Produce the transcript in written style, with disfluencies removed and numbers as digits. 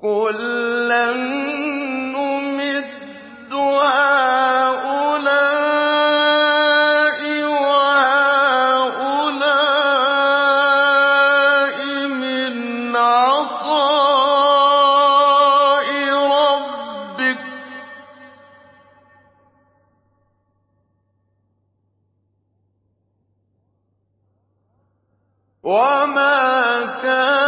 كُلًّا نُّمِدُّ هَٰؤُلَاءِ وَهَٰؤُلَاءِ مِنْ عَطَاءِ رَبِّكَ ۚ وَمَا كَانَ